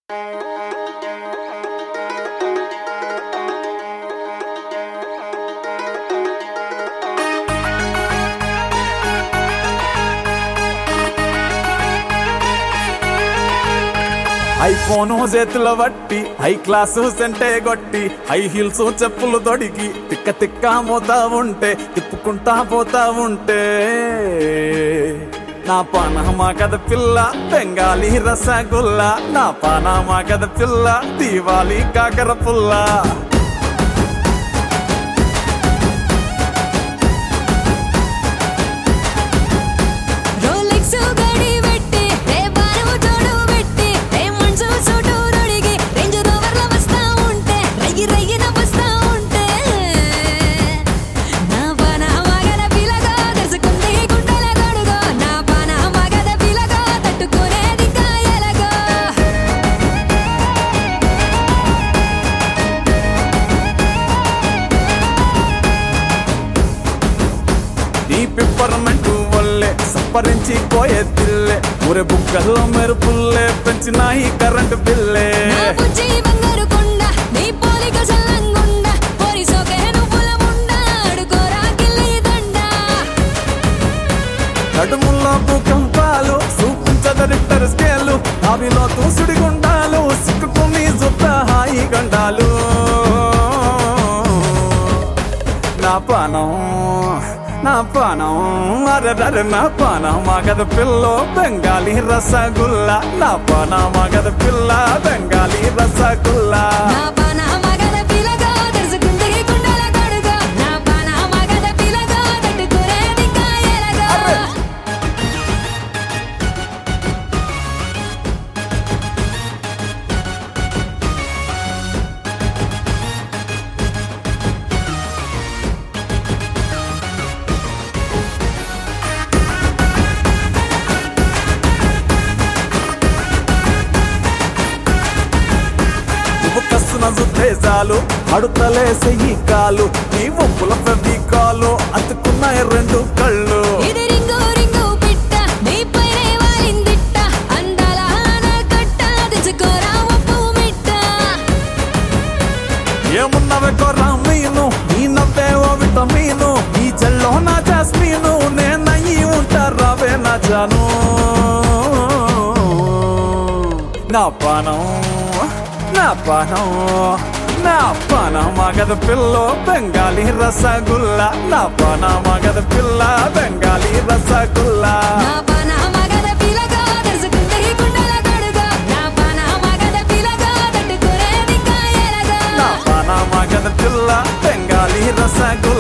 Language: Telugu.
ఐఫోను చేతుల వట్టి హై క్లాసు సెంటే గొట్టి హై హీల్స్ చెప్పులు తొడిగి తిక్క తిక్క మోతా ఉంటే తిప్పుకుంటా పోతా ఉంటే నా పానమా కథ పిల్ల బెంగాలీ రసగుల్లా నా పానమా కథ పిల్ల దీవాలి కాకర పుల్ల పిప్పర్మెంటు వల్లే సప్పరించి పోయే తిల్లే ఊరే బుక్కల్లో మెరుపుల్లే పెంచినాయి కరెంటు బిల్లే నడుముల్లో భూకంపాలు చూపించదరిటర్ స్కేలు అవిలో తూసుడి గుండాలు సిక్కుకుని జుట్ట హాయి గండాలు నా పానం అరెరరె నా పానమా కథ పిల్లో బెంగాలీ రసగుల్లా నా పానమా కథ పిల్ల బెంగాలీ రసగుల్లా చాలు అడుతలేసే ఈ కాలు నీ ఒప్పుల ఫెవికాలు అతుకున్నాయి రెండు కళ్ళు ఏమున్నవే కొర్రా మీను నీ నవ్వేవో విటమీను ఈ చెల్లో నా జాస్మీను నేనయ్యి ఉంటారావే నా జాను నా పానం నా పానమా కథ పిల్లో బెంగాలీ రసగుల్లా నా పానమా కథ పిల్ల బెంగాలీ రసగుల్లా నా పానమా కథ పిల్ల బెంగాలీ రసగుల్లా